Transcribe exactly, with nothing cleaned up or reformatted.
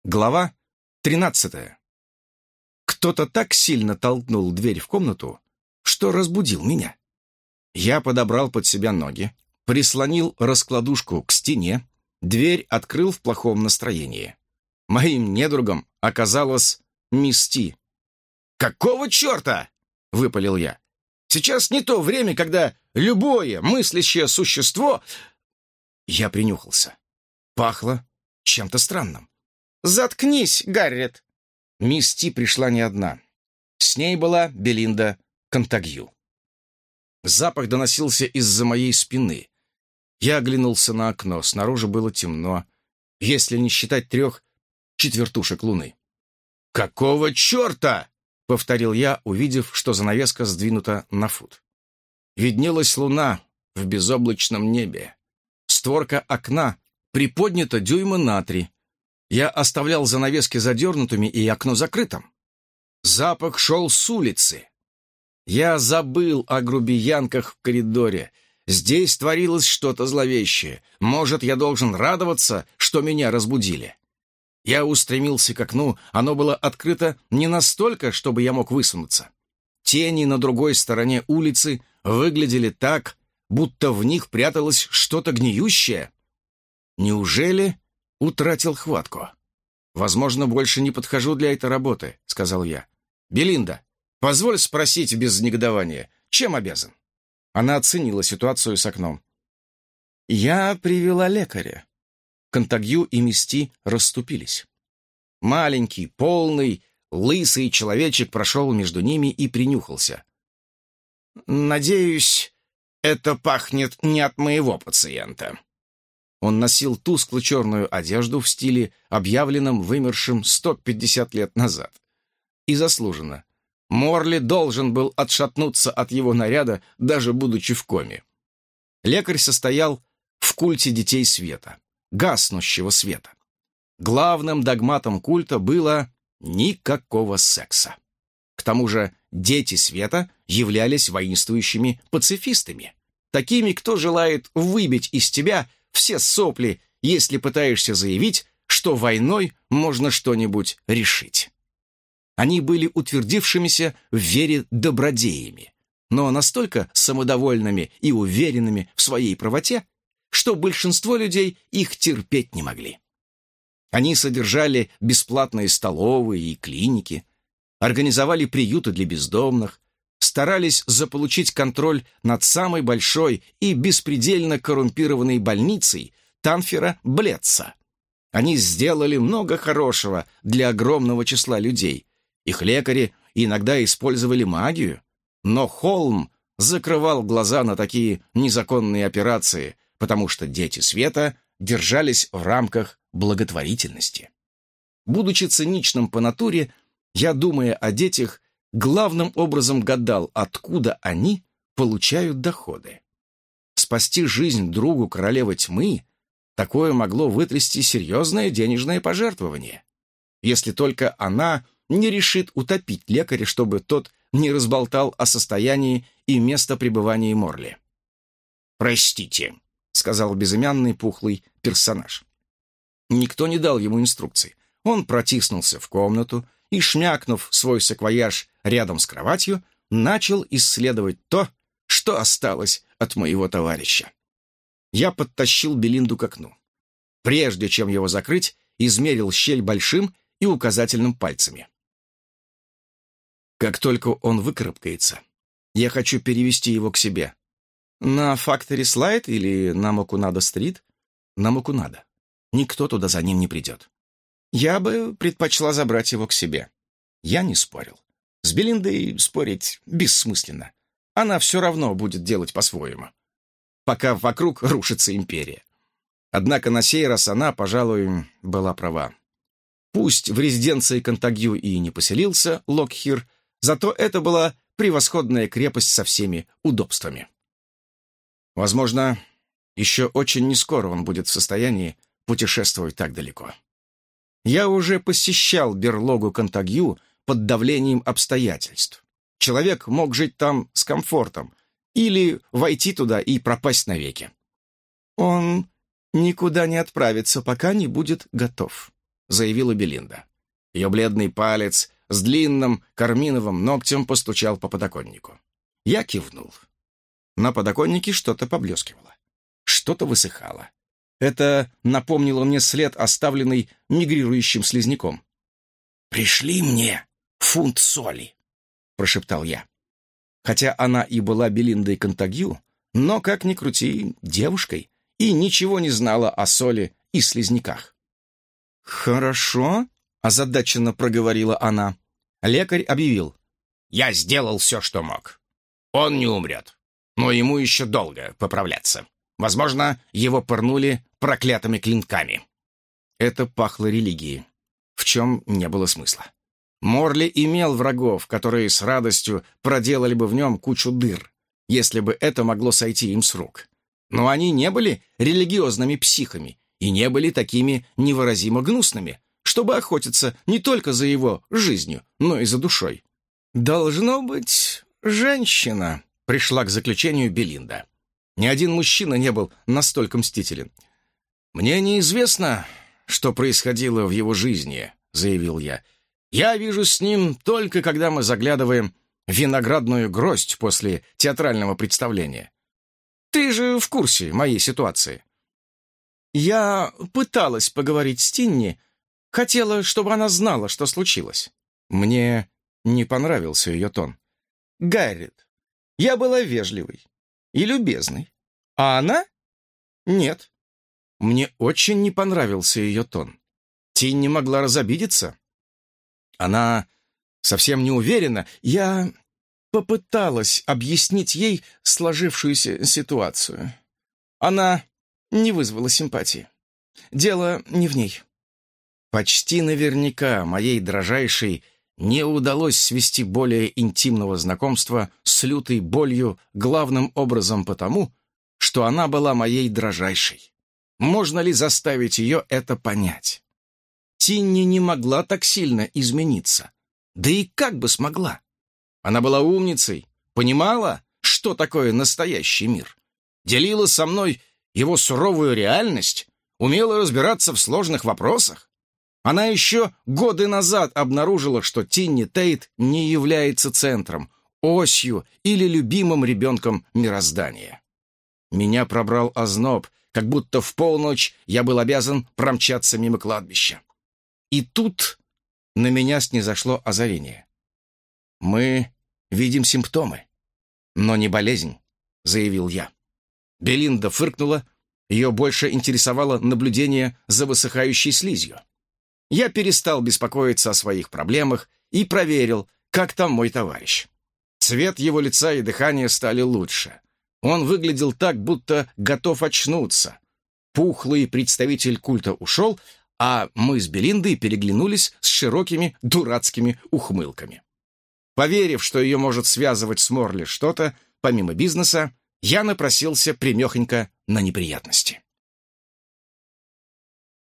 Глава тринадцатая. Кто-то так сильно толкнул дверь в комнату, что разбудил меня. Я подобрал под себя ноги, прислонил раскладушку к стене, дверь открыл в плохом настроении. Моим недругом оказалась Мисти. «Какого черта?» — выпалил я. «Сейчас не то время, когда любое мыслящее существо...» Я принюхался. Пахло чем-то странным. «Заткнись, Гаррет!» Мисти пришла не одна. С ней была Белинда Контагью. Запах доносился из-за моей спины. Я оглянулся на окно. Снаружи было темно, если не считать трех четвертушек луны. «Какого черта?» — повторил я, увидев, что занавеска сдвинута на фут. Виднелась луна в безоблачном небе. Створка окна приподнята дюйма на три. Я оставлял занавески задернутыми и окно закрытым. Запах шел с улицы. Я забыл о грубиянках в коридоре. Здесь творилось что-то зловещее. Может, я должен радоваться, что меня разбудили. Я устремился к окну. Оно было открыто не настолько, чтобы я мог высунуться. Тени на другой стороне улицы выглядели так, будто в них пряталось что-то гниющее. Неужели утратил хватку? «Возможно, больше не подхожу для этой работы», — сказал я. «Белинда, позволь спросить без негодования, чем обязан?» Она оценила ситуацию с окном. «Я привела лекаря». Контагью и Мисти расступились. Маленький, полный, лысый человечек прошел между ними и принюхался. «Надеюсь, это пахнет не от моего пациента». Он носил тускло-черную одежду в стиле, объявленном вымершим сто пятьдесят лет назад. И заслуженно. Морли должен был отшатнуться от его наряда, даже будучи в коме. Лекарь состоял в культе детей света, гаснущего света. Главным догматом культа было никакого секса. К тому же дети света являлись воинствующими пацифистами, такими, кто желает выбить из тебя все сопли, если пытаешься заявить, что войной можно что-нибудь решить. Они были утвердившимися в вере добродеями, но настолько самодовольными и уверенными в своей правоте, что большинство людей их терпеть не могли. Они содержали бесплатные столовые и клиники, организовали приюты для бездомных, старались заполучить контроль над самой большой и беспредельно коррумпированной больницей Танфера Блетца. Они сделали много хорошего для огромного числа людей. Их лекари иногда использовали магию, но Холм закрывал глаза на такие незаконные операции, потому что дети света держались в рамках благотворительности. Будучи циничным по натуре, я, думая о детях, главным образом гадал, откуда они получают доходы. Спасти жизнь другу королевы тьмы — такое могло вытрясти серьезное денежное пожертвование, если только она не решит утопить лекаря, чтобы тот не разболтал о состоянии и местопребывании Морли. «Простите», — сказал безымянный пухлый персонаж. Никто не дал ему инструкций. Он протиснулся в комнату и, шмякнув свой саквояж рядом с кроватью, начал исследовать то, что осталось от моего товарища. Я подтащил Белинду к окну. Прежде чем его закрыть, измерил щель большим и указательным пальцами. Как только он выкарабкается, я хочу перевести его к себе. На Factory Slide или на Макунадо-стрит? На Макунадо. Никто туда за ним не придет. Я бы предпочла забрать его к себе. Я не спорил. С Белиндой спорить бессмысленно. Она все равно будет делать по-своему, пока вокруг рушится империя. Однако на сей раз она, пожалуй, была права. Пусть в резиденции Контагью и не поселился Локхир, зато это была превосходная крепость со всеми удобствами. Возможно, еще очень нескоро он будет в состоянии путешествовать так далеко. Я уже посещал берлогу Контагью под давлением обстоятельств. Человек мог жить там с комфортом или войти туда и пропасть навеки. Он никуда не отправится, пока не будет готов. — заявила Белинда. Ее бледный палец с длинным карминовым ногтем постучал по подоконнику. Я кивнул. На подоконнике что-то поблескивало. Что-то высыхало. Это напомнило мне след, оставленный мигрирующим слизняком. «Пришли мне фунт соли», — прошептал я. Хотя она и была Белиндой Контагью, но, как ни крути, девушкой, и ничего не знала о соли и слизняках. «Хорошо», — озадаченно проговорила она. Лекарь объявил: «Я сделал все, что мог. Он не умрет, но ему еще долго поправляться. Возможно, его пырнули проклятыми клинками». Это пахло религией, в чем не было смысла. Морли имел врагов, которые с радостью проделали бы в нем кучу дыр, если бы это могло сойти им с рук. Но они не были религиозными психами и не были такими невыразимо гнусными, чтобы охотиться не только за его жизнью, но и за душой. «Должно быть, женщина», — пришла к заключению Белинда. Ни один мужчина не был настолько мстителен. «Мне неизвестно, что происходило в его жизни», — заявил я. «Я вижу с ним только, когда мы заглядываем в виноградную гроздь после театрального представления. Ты же в курсе моей ситуации». Я пыталась поговорить с Тинни, хотела, чтобы она знала, что случилось. Мне не понравился ее тон. «Гаррет, я была вежливой и любезной, а она — нет». Мне очень не понравился ее тон. Тинни могла разобидеться. Она совсем не уверена. Я попыталась объяснить ей сложившуюся ситуацию. Она не вызвала симпатии. Дело не в ней. Почти наверняка моей дрожайшей не удалось свести более интимного знакомства с лютой болью главным образом потому, что она была моей дрожайшей. Можно ли заставить ее это понять? Тинни не могла так сильно измениться. Да и как бы смогла? Она была умницей, понимала, что такое настоящий мир, делила со мной его суровую реальность, умела разбираться в сложных вопросах. Она еще годы назад обнаружила, что Тинни Тейт не является центром, осью или любимым ребенком мироздания. Меня пробрал озноб, как будто в полночь я был обязан промчаться мимо кладбища. И тут на меня снизошло озарение. «Мы видим симптомы, но не болезнь», — заявил я. Белинда фыркнула, ее больше интересовало наблюдение за высыхающей слизью. Я перестал беспокоиться о своих проблемах и проверил, как там мой товарищ. Цвет его лица и дыхание стали лучше. Он выглядел так, будто готов очнуться. Пухлый представитель культа ушел, а мы с Белиндой переглянулись с широкими дурацкими ухмылками. Поверив, что ее может связывать с Морли что-то, помимо бизнеса, я напросился примехонько на неприятности.